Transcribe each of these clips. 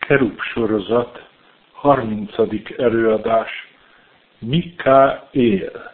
Kerub sorozat, 30. előadás, Mikaél.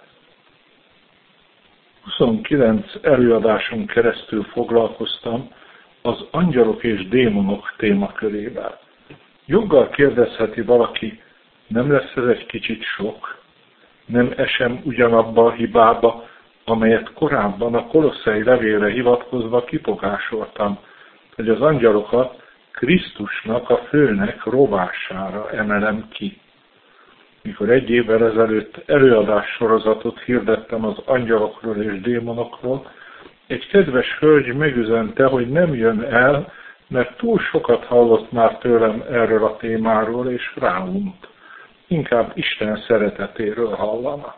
29 előadáson keresztül foglalkoztam az angyalok és démonok témakörével. Joggal kérdezheti valaki, nem lesz ez egy kicsit sok? Nem esem ugyanabba a hibába, amelyet korábban a Kolosszai levélre hivatkozva kifogásoltam, hogy az angyalokat Krisztusnak, a főnek rovására emelem ki. Mikor egy évvel ezelőtt előadás sorozatot hirdettem az angyalokról és démonokról, egy kedves hölgy megüzente, hogy nem jön el, mert túl sokat hallott már tőlem erről a témáról, és ráunt. Inkább Isten szeretetéről hallana.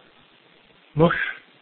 Nos,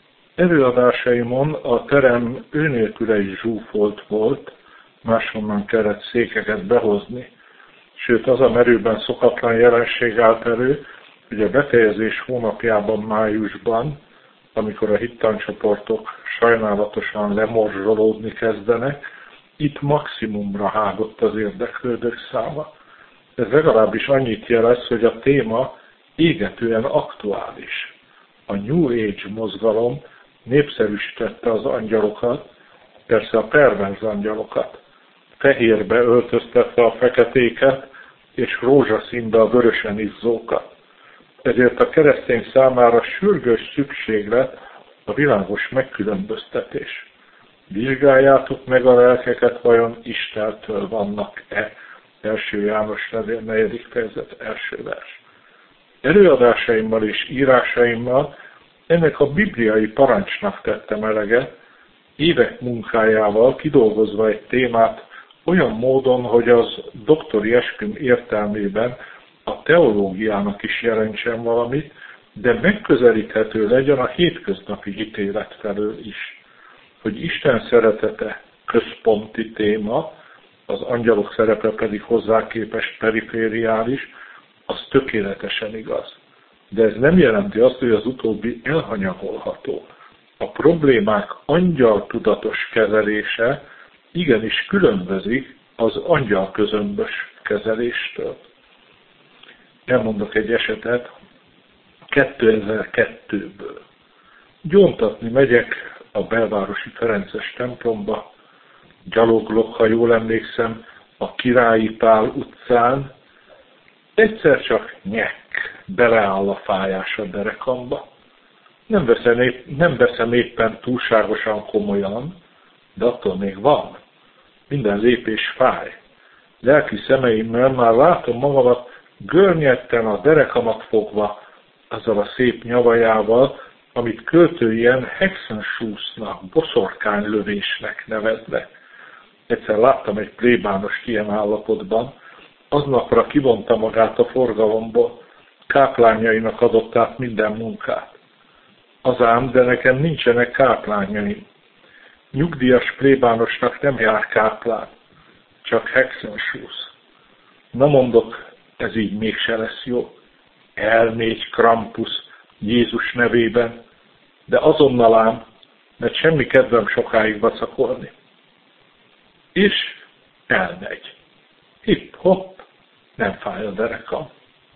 előadásaimon a terem őnélkül is zsúfolt volt, máshonnan kellett székeket behozni, sőt az a merőben szokatlan jelenség állt elő, hogy a befejezés hónapjában, májusban, amikor a hittancsoportok sajnálatosan lemorzsolódni kezdenek, itt maximumra hágott az érdeklődők száma. Ez legalábbis annyit jelez, hogy a téma égetően aktuális. A New Age mozgalom népszerűsítette az angyalokat, persze a perverz angyalokat, fehérbe öltöztetve a feketéket, és rózsaszínbe a vörösen izzókat. Ezért a keresztény számára sürgős szükséglet a világos megkülönböztetés. Vizsgáljátok meg a lelkeket, vajon Istentől vannak-e? 1. János levél 4. fejezet 1. vers. Előadásaimmal és írásaimmal ennek a bibliai parancsnak tettem eleget, évek munkájával kidolgozva egy témát olyan módon, hogy az doktori esküm értelmében a teológiának is jelentsen valamit, de megközelíthető legyen a hétköznapi ítélet felől is. Hogy Isten szeretete központi téma, az angyalok szerepe pedig hozzá képest perifériális, az tökéletesen igaz. De ez nem jelenti azt, hogy az utóbbi elhanyagolható. A problémák angyaltudatos kezelése igenis különbözik az angyalközömbös kezeléstől. Elmondok egy esetet 2002-ből. Gyóntatni megyek a belvárosi Ferences templomba, gyaloglok, ha jól emlékszem, a Királyi Pál utcán, egyszer csak beleáll a fájás a derekamba. Nem veszem éppen túlságosan komolyan, de attól még van. Minden lépés fáj. Lelki szemeimmel már látom magamat görnyetten a derekamat fogva, azzal a szép nyavajával, amit költőien Hexenschussnak, boszorkánylövésnek neveznek. Egyszer láttam egy plébánost ilyen állapotban, aznapra kivonta magát a forgalomból, káplányainak adott át minden munkát. Az ám, de nekem nincsenek káplányaim. Nyugdíjas plébánosnak nem jár káplán, csak Hexenschuss. Na mondok, ez így mégse lesz jó. Elmégy Krampus Jézus nevében, de azonnal ám, mert semmi kedvem sokáig vacakolni. És elmegy. Hipp-hopp, nem fáj a derekam.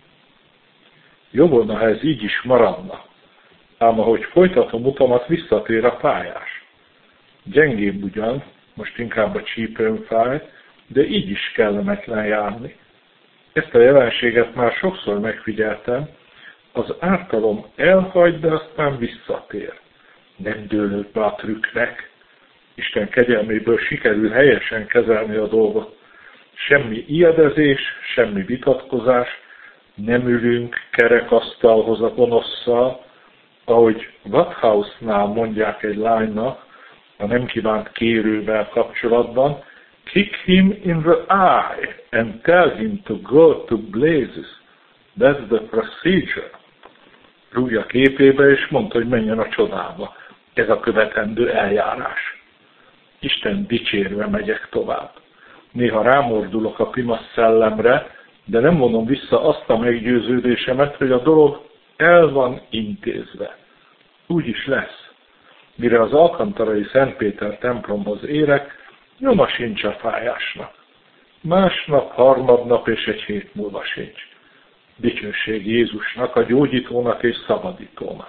Jó volna, ha ez így is maradna. Ám ahogy folytatom utamat, visszatér a fájás. Gyengébb ugyan, most inkább a csípőm fáj, de így is kellemetlen járni. Ezt a jelenséget már sokszor megfigyeltem, az ártalom elhagy, de aztán visszatér. Nem dőlök be a trükknek. Isten kegyelméből sikerül helyesen kezelni a dolgot. Semmi ijedezés, semmi vitatkozás, nem ülünk kerekasztalhoz a gonosszal, ahogy Wathouse-nál mondják egy lánynak, a nem kívánt kérővel kapcsolatban, kick him in the eye and tell him to go to blazes. That's the procedure. Rúgja képébe, és mondta, hogy menjen a csodába. Ez a követendő eljárás. Isten dicsérve megyek tovább. Néha rámordulok a pimasz szellemre, de nem vonom vissza azt a meggyőződésemet, hogy a dolog el van intézve. Úgy is lesz. Mire az alkantarai Szent Péter templomhoz érek, nyoma sincs a fájásnak. Másnap, harmadnap és egy hét múlva sincs. Dicsőség Jézusnak, a gyógyítónak és szabadítónak.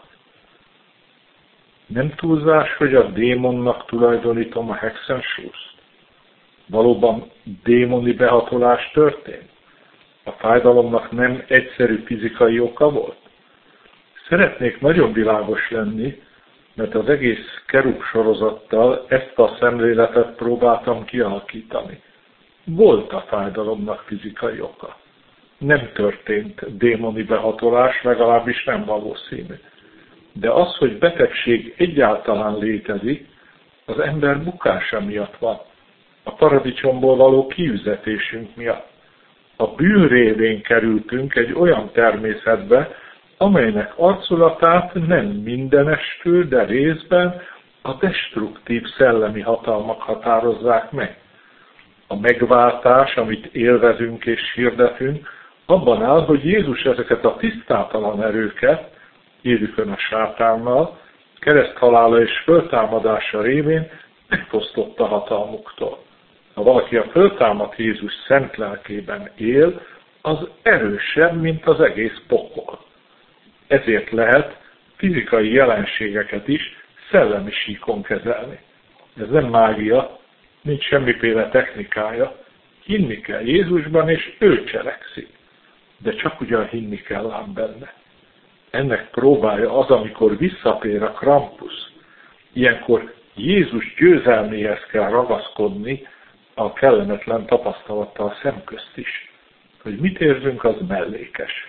Nem túlzás, hogy a démonnak tulajdonítom a Hexenschuss-t? Valóban démoni behatolás történt? A fájdalomnak nem egyszerű fizikai oka volt? Szeretnék nagyon világos lenni, mert az egész kerub sorozattal ezt a szemléletet próbáltam kialakítani. Volt a fájdalomnak fizikai oka. Nem történt démoni behatolás, legalábbis nem valószínű. De az, hogy betegség egyáltalán létezik, az ember bukása miatt van. A paradicsomból való kiüzetésünk miatt. A bűn révén kerültünk egy olyan természetbe, amelynek arculatát nem mindenestül, de részben a destruktív szellemi hatalmak határozzák meg. A megváltás, amit élvezünk és hirdetünk, abban áll, hogy Jézus ezeket a tisztátalan erőket, élükön a sátánnal, kereszthalála és föltámadása révén megfosztotta hatalmuktól. Ha valaki a föltámadt Jézus szent lelkében él, az erősebb, mint az egész pokol. Ezért lehet fizikai jelenségeket is szellemi síkon kezelni. Ez nem mágia, nincs semmiféle technikája. Hinni kell Jézusban, és ő cselekszik. De csak ugyan hinni kell ám benne. Ennek próbája az, amikor visszatér a Krampus. Ilyenkor Jézus győzelméhez kell ragaszkodni, a kellemetlen tapasztalattal szemközt is. Hogy mit érzünk, az mellékes.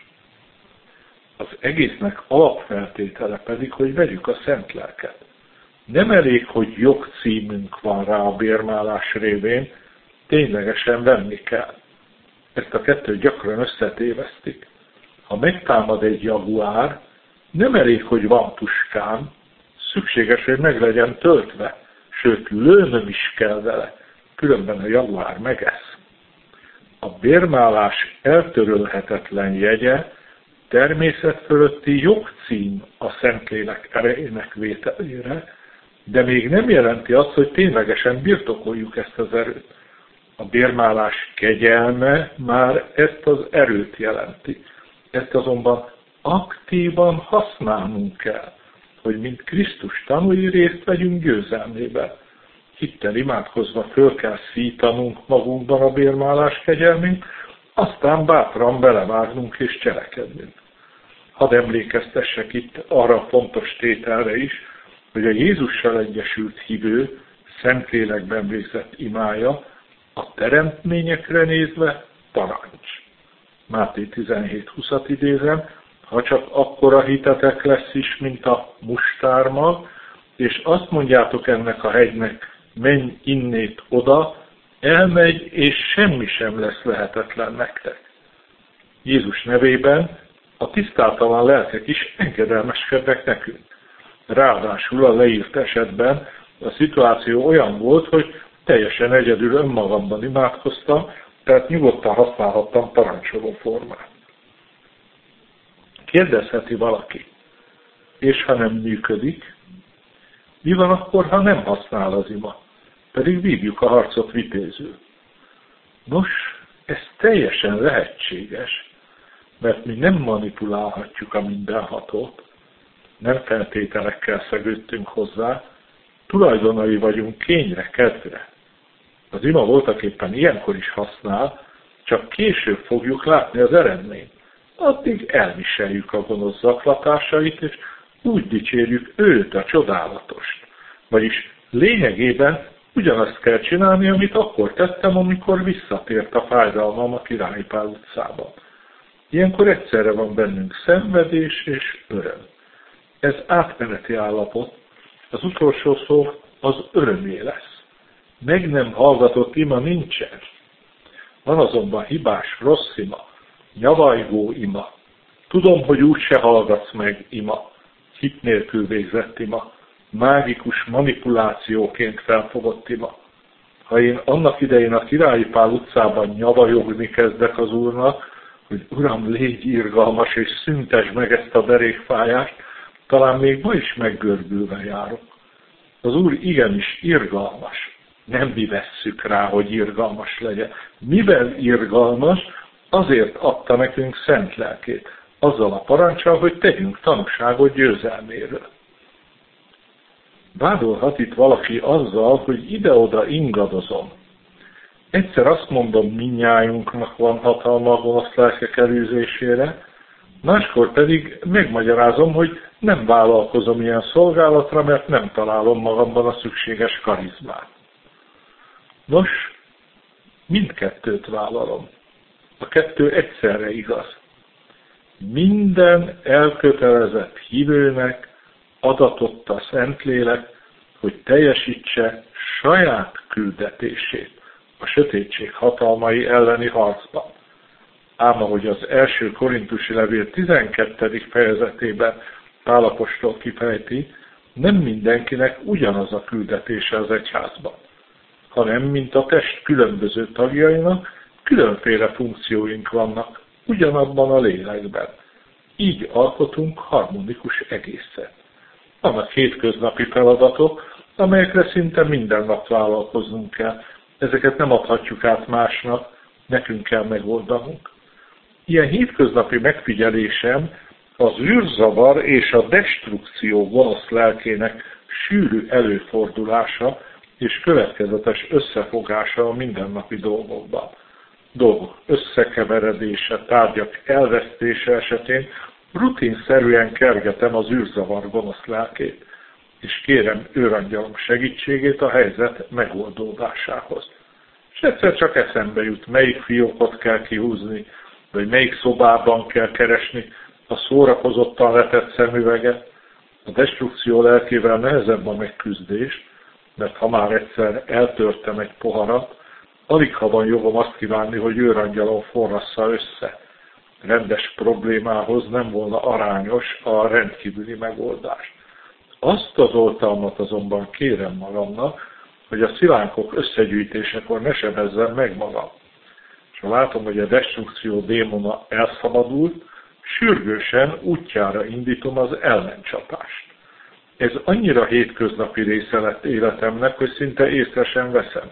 Az egésznek alapfeltétele pedig, hogy vegyük a szent lelket. Nem elég, hogy jogcímünk van rá a bérmálás révén, ténylegesen venni kell. Ezt a kettőt gyakran összetévesztik. Ha megtámad egy jaguár, nem elég, hogy van puskám, szükséges, hogy meg legyen töltve, sőt, lőnöm is kell vele, különben a jaguár megesz. A bérmálás eltörölhetetlen jegye, természet fölötti jogcím a Szentlélek erejének vételére, de még nem jelenti azt, hogy ténylegesen birtokoljuk ezt az erőt. A bérmálás kegyelme már ezt az erőt jelenti. Ezt azonban aktívan használnunk kell, hogy mint Krisztus tanúi részt vegyünk győzelmében. Hittel imádkozva föl kell szítanunk magunkban a bérmálás kegyelmünk, aztán bátran belevágnunk és cselekednünk. Hadd emlékeztessek itt arra a fontos tételre is, hogy a Jézussal egyesült hívő Szentlélekben végzett imája a teremtményekre nézve parancs. Máté 17:20 idézem, ha csak akkora hitetek lesz is, mint a mustármag, és azt mondjátok ennek a hegynek, menj innét oda, elmegy, és semmi sem lesz lehetetlen nektek. Jézus nevében a tisztátalan lelkek is engedelmeskednek nekünk. Ráadásul a leírt esetben a szituáció olyan volt, hogy teljesen egyedül önmagamban imádkoztam, tehát nyugodtan használhattam parancsoló formát. Kérdezheti valaki, és ha nem működik, mi van akkor, ha nem használ az ima? Pedig vívjuk a harcot vitézül. Nos, ez teljesen lehetséges, mert mi nem manipulálhatjuk a mindenhatót, nem feltételekkel szegődtünk hozzá, tulajdonai vagyunk kényre, kedvre. Az ima voltaképpen ilyenkor is használ, csak később fogjuk látni az eredményt. Addig elviseljük a gonosz zaklatásait, és úgy dicsérjük őt, a csodálatost. Vagyis lényegében ugyanazt kell csinálni, amit akkor tettem, amikor visszatért a fájdalmam a Királyi Pál utcában. Ilyenkor egyszerre van bennünk szenvedés és öröm. Ez átmeneti állapot, az utolsó szó az örömé lesz. Meg nem hallgatott ima nincsen. Van azonban hibás, rossz ima, nyavajgó ima. Tudom, hogy úgyse hallgatsz meg ima, hit nélkül végzett ima, mágikus manipulációként felfogott ima. Ha én annak idején a Királyi Pál utcában nyavajogni kezdek az Úrnak, hogy Uram, légy irgalmas és szüntesd meg ezt a derékfájást, talán még ma is meggörbülve járok. Az Úr igenis irgalmas. Nem mi vesszük rá, hogy irgalmas legyen. Mivel irgalmas, azért adta nekünk szent lelkét, azzal a parancsal, hogy tegyünk tanúságot győzelméről. Vádolhat itt valaki azzal, hogy ide-oda ingadozom. Egyszer azt mondom, mindnyájunknak van hatalma a gonosz lelkek elűzésére, máskor pedig megmagyarázom, hogy nem vállalkozom ilyen szolgálatra, mert nem találom magamban a szükséges karizmát. Nos, mindkettőt vállalom. A kettő egyszerre igaz. Minden elkötelezett hívőnek adatott a Szentlélek, hogy teljesítse saját küldetését a sötétség hatalmai elleni harcban. Ám ahogy az első korintusi levél 12. fejezetében Pál apostol kifejti, nem mindenkinek ugyanaz a küldetése az egyházban, hanem mint a test különböző tagjainak különféle funkcióink vannak, ugyanabban a lélekben. Így alkotunk harmonikus egészet. Vannak hétköznapi feladatok, amelyekre szinte minden nap vállalkoznunk kell. Ezeket nem adhatjuk át másnak, nekünk kell megoldanunk. Ilyen hétköznapi megfigyelésem az űrzavar és a destrukció gonosz lelkének sűrű előfordulása és következetes összefogása a mindennapi dolgokban. Dolgok összekeveredése, tárgyak elvesztése esetén rutinszerűen kergetem az űrzavar gonosz lelkét, és kérem őrangyalom segítségét a helyzet megoldódásához. És egyszer csak eszembe jut, melyik fiókot kell kihúzni, vagy melyik szobában kell keresni a szórakozottan letett szemüveget. A destrukció lelkével nehezebb a megküzdés, mert ha már egyszer eltörtem egy poharat, alig ha van jogom azt kívánni, hogy őrangyalom forrassza össze. Rendes problémához nem volna arányos a rendkívüli megoldás. Azt az oltalmat azonban kérem magamnak, hogy a szilánkok összegyűjtésekor ne sebezzem meg magam. És ha látom, hogy a destrukció démona elszabadult, sürgősen útjára indítom az ellencsapást. Ez annyira hétköznapi része lett életemnek, hogy szinte észre sem veszem.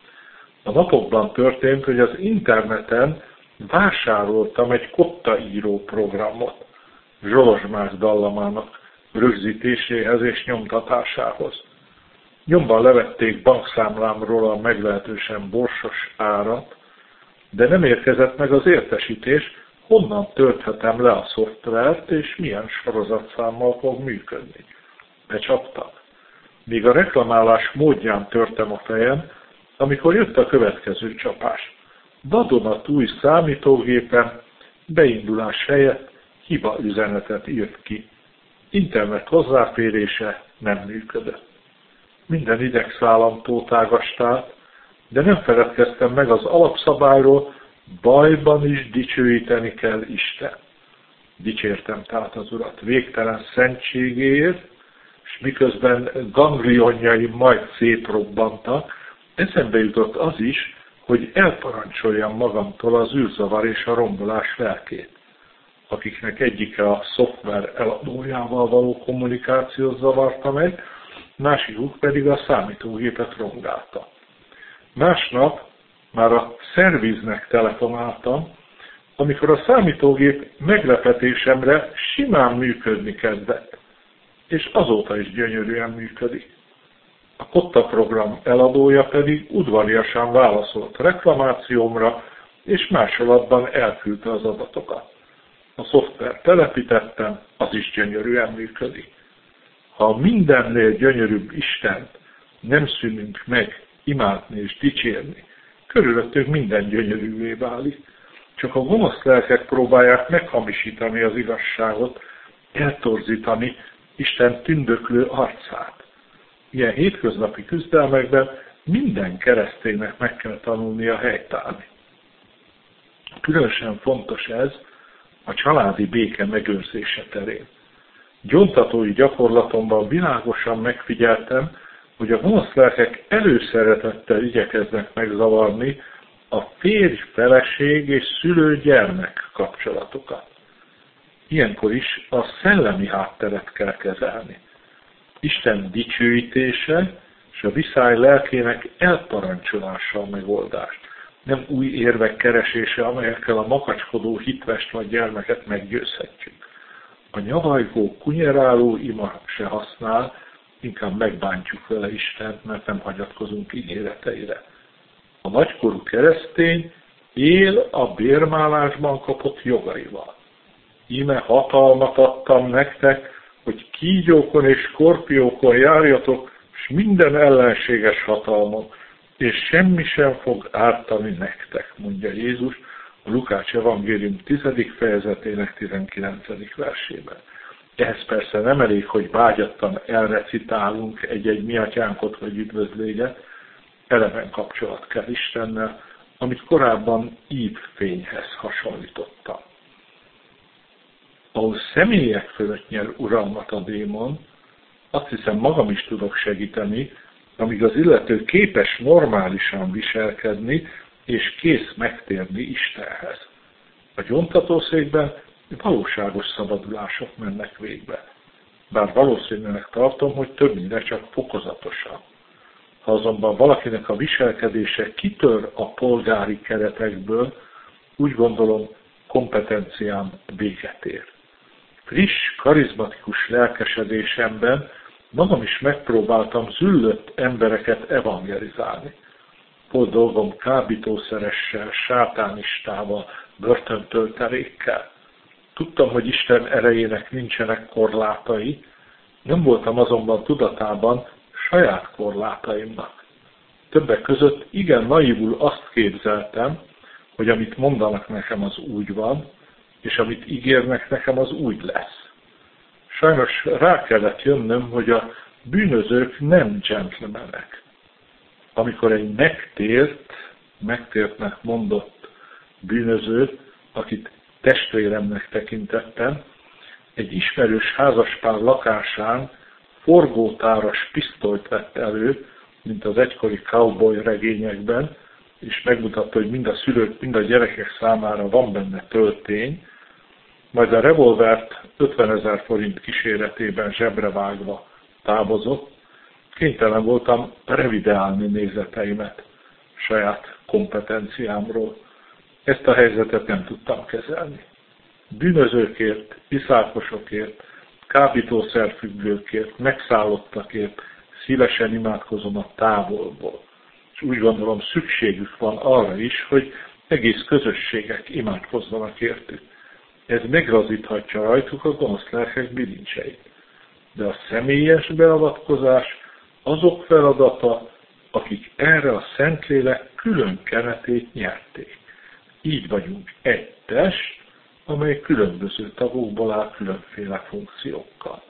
A napokban történt, hogy az interneten vásároltam egy kottaíró programot Zsolozsmák dallamának rögzítéséhez és nyomtatásához. Nyomban levették bankszámlámról a meglehetősen borsos árat, de nem érkezett meg az értesítés, honnan tölthetem le a szoftvert, és milyen sorozatszámmal fog működni. Becsaptak. Míg a reklamálás módján törtem a fejem, amikor jött a következő csapás. Vadonatúj számítógépen beindulás helyett hiba üzenetet írt ki. Internet hozzáférése nem működött. Minden idegszálam tótágast, de nem feledkeztem meg az alapszabályról, bajban is dicsőíteni kell Isten. Dicsértem tehát az Urat végtelen szentségéért, és miközben ganglionjaim majd szétrobbantak, eszembe jutott az is, hogy elparancsoljam magamtól az űrzavar és a rombolás lelkét, akiknek egyike a szoftver eladójával való kommunikációt zavarta meg, másikuk pedig a számítógépet rongálta. Másnap már a szerviznek telefonáltam, amikor a számítógép meglepetésemre simán működni kezdett, és azóta is gyönyörűen működik. A Kotta program eladója pedig udvariasan válaszolt reklamációmra, és másolatban elküldte az adatokat. A szoftvert telepítettem, az is gyönyörűen működik. Ha mindennél gyönyörűbb Istent nem szűnünk meg imádni és dicsérni, körülöttünk minden gyönyörűvé válik. Csak a gonosz lelkek próbálják meghamisítani az igazságot, eltorzítani Isten tündöklő arcát. Ilyen hétköznapi küzdelmekben minden kereszténynek meg kell tanulnia helytállni. Különösen fontos ez a családi béke megőrzése terén. Gyóntatói gyakorlatomban világosan megfigyeltem, hogy a gonosz lelkek előszeretettel igyekeznek megzavarni a férj-feleség és szülő-gyermek kapcsolatokat. Ilyenkor is a szellemi hátteret kell kezelni. Isten dicsőítése, és a viszály lelkének elparancsolása a megoldás. Nem új érvek keresése, amelyekkel a makacskodó hitvest vagy gyermeket meggyőzhetjük. A nyavajgó, kunyeráló ima se használ, inkább megbántjuk vele Istent, mert nem hagyatkozunk ígéreteire. A nagykorú keresztény él a bérmálásban kapott jogaival. Íme hatalmat adtam nektek, hogy kígyókon és skorpiókon járjatok, és minden ellenséges hatalmon, és semmi sem fog ártani nektek, mondja Jézus a Lukács evangélium 10. fejezetének 19. versében. Ehhez persze nem elég, hogy vágyattan elrecitálunk egy-egy mi atyánkot vagy üdvözléget, eleven kapcsolat kell Istennel, amit korábban ívfényhez hasonlítottam. Ahol személyek fölött nyer uralmat a démon, azt hiszem magam is tudok segíteni, amíg az illető képes normálisan viselkedni, és kész megtérni Istenhez. A gyóntatószékben valóságos szabadulások mennek végbe. Bár valószínűleg tartom, hogy többnyire csak fokozatosan. Ha azonban valakinek a viselkedése kitör a polgári keretekből, úgy gondolom, kompetenciám véget ér. Friss, karizmatikus lelkesedésemben magam is megpróbáltam züllött embereket evangelizálni. Volt dolgom kábítószeressel, sátánistával, börtöntöltelékkel. Tudtam, hogy Isten erejének nincsenek korlátai, nem voltam azonban tudatában saját korlátaimnak. Többek között igen naivul azt képzeltem, hogy amit mondanak nekem, az úgy van, és amit ígérnek nekem, az úgy lesz. Sajnos rá kellett jönnöm, hogy a bűnözők nem gentlemanek. Amikor egy megtértnek mondott bűnöző, akit testvéremnek tekintettem, egy ismerős házaspár lakásán forgótáras pisztolyt vett elő, mint az egykori cowboy regényekben, és megmutatta, hogy mind a szülők, mind a gyerekek számára van benne töltény, majd a revolvert 50 000 forint kíséretében zsebre vágva távozott. Kénytelen voltam revideálni nézeteimet saját kompetenciámról. Ezt a helyzetet nem tudtam kezelni. Bűnözőkért, iszákosokért, kábítószerfüggőkért, megszállottakért szívesen imádkozom a távolból. És úgy gondolom, szükségük van arra is, hogy egész közösségek imádkozzanak értük. Ez megrazíthatja rajtuk a gonosz lelkek bilincseit. De a személyes beavatkozás azok feladata, akik erre a Szentlélek külön keretét nyerték. Így vagyunk egy test, amely különböző tagokból áll különféle funkciókkal.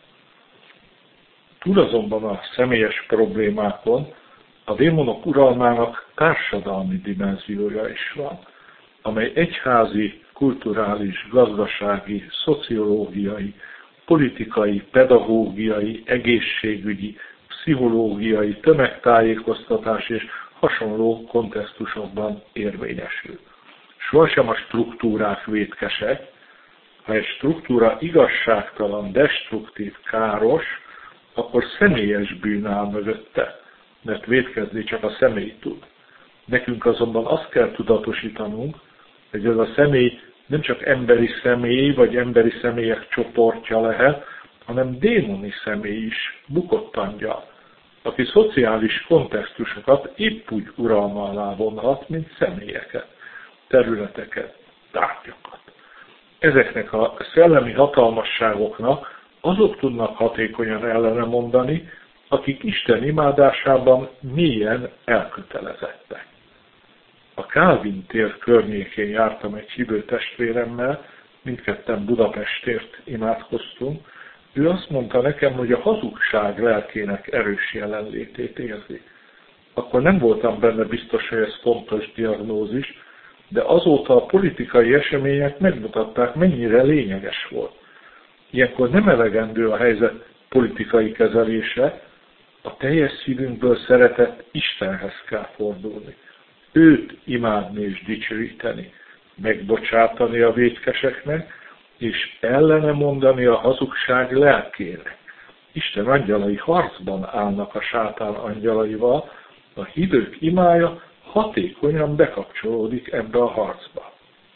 Túl azonban a személyes problémákon a démonok uralmának társadalmi dimenziója is van, amely egyházi, kulturális, gazdasági, szociológiai, politikai, pedagógiai, egészségügyi, pszichológiai, tömegtájékoztatás és hasonló kontextusokban érvényesül. Sohasem a struktúrák vétkesek, ha egy struktúra igazságtalan, destruktív, káros, akkor személyes bűn áll mögötte, mert vétkezni csak a személy tud. Nekünk azonban azt kell tudatosítanunk, hogy ez a személy nem csak emberi személy, vagy emberi személyek csoportja lehet, hanem démoni személy is, bukott angyal, aki szociális kontextusokat épp úgy uralma alá vonhat, mint személyeket, területeket, tárgyakat. Ezeknek a szellemi hatalmasságoknak azok tudnak hatékonyan ellene mondani, akik Isten imádásában mélyen elkötelezettek. A Kálvin tér környékén jártam egy hívő testvéremmel, mindketten Budapestért imádkoztunk. Ő azt mondta nekem, hogy a hazugság lelkének erős jelenlétét érzi. Akkor nem voltam benne biztos, hogy ez fontos diagnózis, de azóta a politikai események megmutatták, mennyire lényeges volt. Ilyenkor nem elegendő a helyzet politikai kezelése, a teljes szívünkből szeretett Istenhez kell fordulni. Őt imádni és dicsőíteni, megbocsátani a vétkeseknek, és ellene mondani a hazugság lelkének, Isten angyalai harcban állnak a sátán angyalaival, a hívők imája hatékonyan bekapcsolódik ebbe a harcba.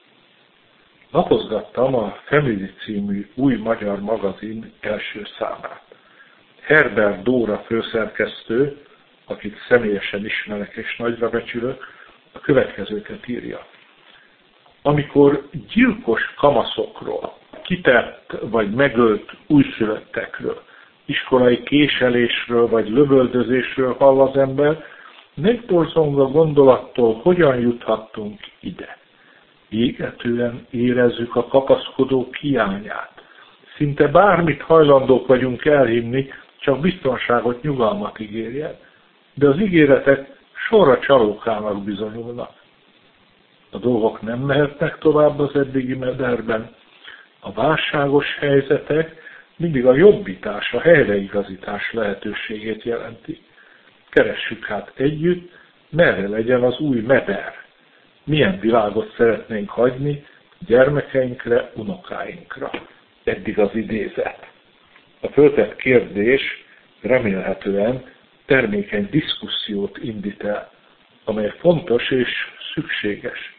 Lapozgattam a Family című új magyar magazin első számát. Herbert Dóra főszerkesztő, akit személyesen ismerek és nagyra becsülök, a következőket írja. Amikor gyilkos kamaszokról, kitett vagy megölt újszülöttekről, iskolai késelésről vagy lövöldözésről hall az ember, megborzong a gondolattól, hogyan juthattunk ide. Égetően érezzük a kapaszkodók hiányát. Szinte bármit hajlandók vagyunk elhinni, csak biztonságot, nyugalmat ígérjen. De az ígéretek sorra csalókának bizonyulnak. A dolgok nem mehetnek tovább az eddigi mederben. A válságos helyzetek mindig a jobbítás, a helyreigazítás lehetőségét jelenti. Keressük hát együtt, merre legyen az új meder. Milyen világot szeretnénk hagyni gyermekeinkre, unokáinkra. Eddig az idézet. A föltett kérdés remélhetően termékeny diszkusziót indít el, amely fontos és szükséges.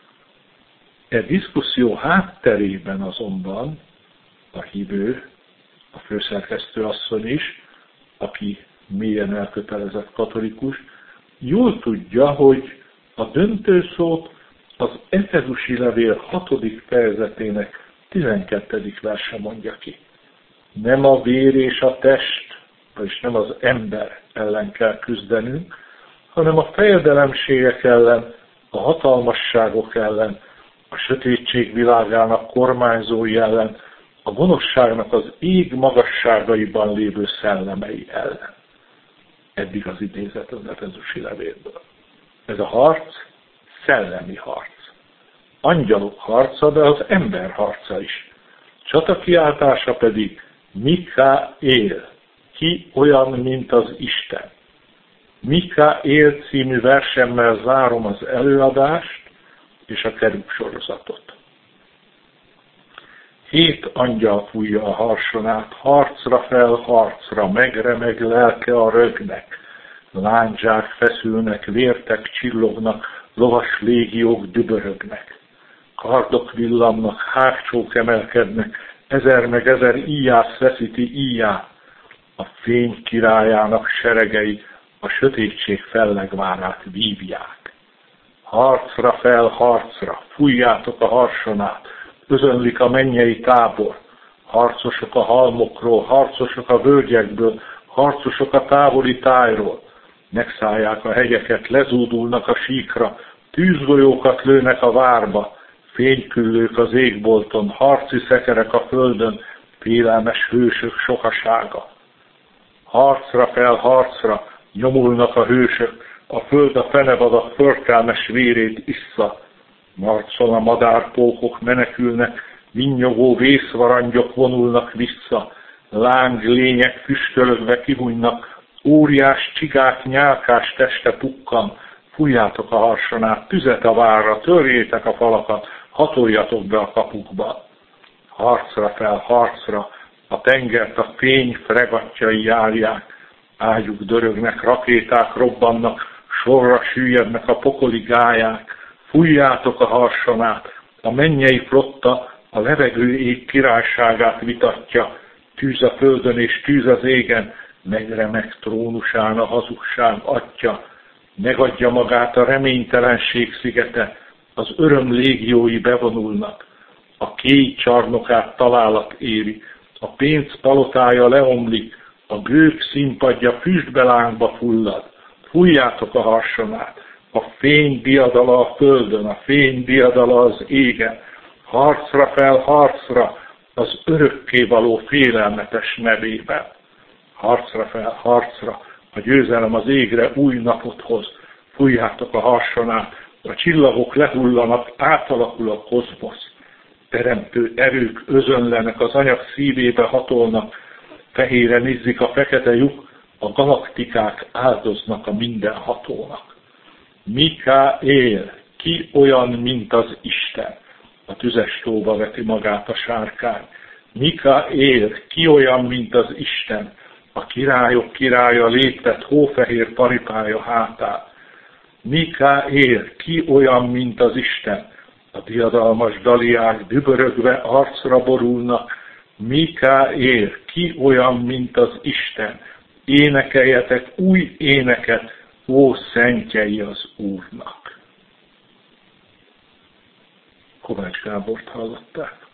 E diszkuszió hátterében azonban a hívő, a főszerkesztő asszony is, aki mélyen elkötelezett katolikus, jól tudja, hogy a döntőszót az Efezusi levél 6. fejezetének 12. verse mondja ki. Nem a vér és a test, vagyis nem az ember ellen kell küzdenünk, hanem a fejedelemségek ellen, a hatalmasságok ellen, a sötétség világának kormányzói ellen, a gonoszságnak az ég magasságaiban lévő szellemei ellen. Eddig az idézet az Efezusi levélből. Ez a harc szellemi harc. Angyalok harca, de az ember harca is. Csatakiáltása pedig Mikaél, ki olyan, mint az Isten. Mikaél című versemmel zárom az előadást és a kerub sorozatot. 7 angyal fújja a harsonát, harcra fel, harcra, megremeg lelke a rögnek. Lándzsák feszülnek, vértek csillognak, lovas légiók dübörögnek. Kardok villamnak, hágcsók emelkednek, 1000 meg 1000 íjász veszíti íját. A fény királyának seregei a sötétség fellegvárát vívják. Harcra fel, harcra, fújjátok a harsonát, özönlik a mennyei tábor. Harcosok a halmokról, harcosok a völgyekből, harcosok a távoli tájról. Megszállják a hegyeket, lezúdulnak a síkra, tűzgolyókat lőnek a várba, fényküllők az égbolton, harci szekerek a földön, félelmes hősök sokasága. Harcra fel, harcra, nyomulnak a hősök, a föld a fenevadak förtelmes vérét issza. Marcon a madárpókok menekülnek, vinnyogó vészvarangyok vonulnak vissza, láng lények füstölögve kihújnak, óriás csigák nyálkás teste pukkan, fújjátok a harsonát, tüzet a várra, törjétek a falakat, hatoljatok be a kapukba. Harcra fel, harcra, a tengert a fény fregattjai járják, ágyuk dörögnek, rakéták robbannak, sorra süllyednek a pokoli gályák, fújjátok a harsonát, a mennyei flotta a levegő ég királyságát vitatja, tűz a földön és tűz az égen, megremeg trónusán a hazugság atya, megadja magát a reménytelenség szigete, az öröm légiói bevonulnak, a kéj csarnokát találat éri, a pénz palotája leomlik, a gőg színpadja füstbelángba fullad, fújjátok a harsonát, a fény diadala a földön, a fény diadala az égen, harcra fel, harcra, az örökkévaló félelmetes nevében. Harcra fel, harcra, a győzelem az égre új napot hoz, fújjátok a harsonát, a csillagok lehullanak, átalakul a kozmosz. Teremtő erők özönlenek, az anyag szívébe hatolnak, fehére izzik a fekete lyuk, a galaktikák áldoznak a mindenhatónak. Mikaél, ki olyan, mint az Isten? A tüzes tóba veti magát a sárkány. Mikaél, ki olyan, mint az Isten? a királyok királya léptet hófehér paripája hátán. Mikaél, ki olyan, mint az Isten? A diadalmas daliák dübörögve arcra borulnak. Mikaél, ki olyan, mint az Isten? Énekeljetek új éneket, ó szentjei az Úrnak. Kovács Gábort hallották.